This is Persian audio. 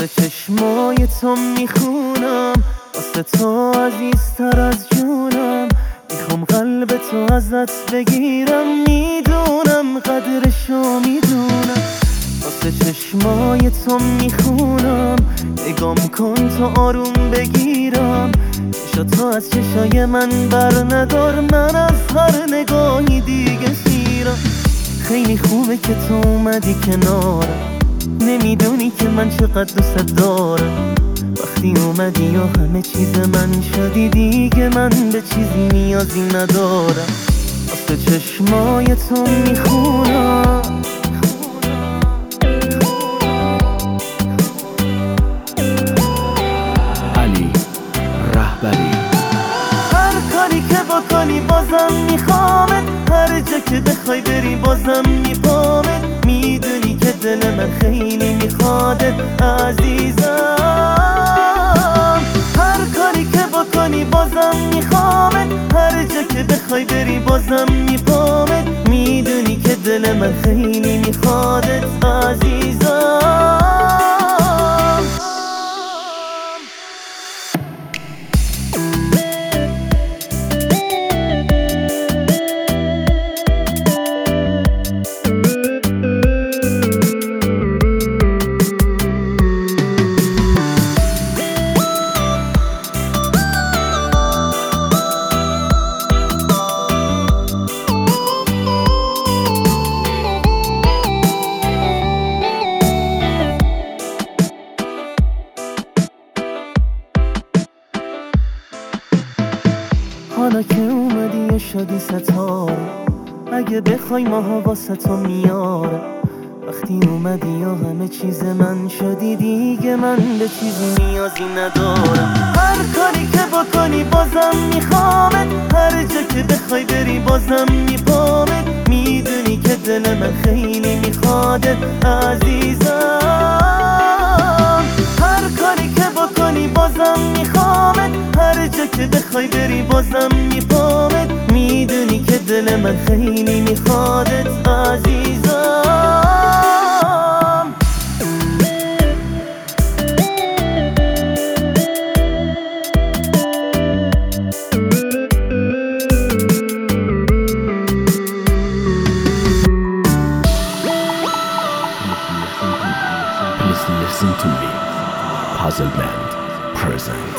واسه چشمای تو میخونم، واسه تو عزیزتر از جونم. میخوام قلب تو ازت بگیرم، میدونم قدرشو میدونم. واسه چشمای تو میخونم، نگام کن تا آروم بگیرم. چشاتو از چشای من بر ندار، من از هر نگاهی دیگه سیرم. خیلی خوبه که تو اومدی کنارم، نمیدونی که من چقدر دوست دارم. وقتی اومدی و همه چیز من شدی، دیگه من به چیزی نیازی ندارم. واسه چشمای تو میخونم. علی رهبری. هر کاری که بکنی بازم میخوامت، هر جا که بخوای بری بازم میپامت. میدونی که دل من خیلی میخوادت عزیزم. هر کاری که بکنی بازم میخوامت، هر جا که بخوای بری بازم میپامت. میدونی که دل من خیلی میخوادت عزیزم. حالا که اومدی و شدی ستاره، اگه بخوای ماها واسه تو میاره. وقتی اومدی و همه چیز من شدی، دیگه من به چیزی نیازی ندارم. هر کاری که بکنی بازم میخوامت، هر جا که بخوای بری بازم میپامت. میدونی که دل من خیلی میخوادت عزیزم. هر کاری که بکنی بازم میخوامت، هر جا که بخوای بری بازم میپامت. میدونی که دل من خیلی میخوادت عزیزم. Please listen to me. Puzzle Band present.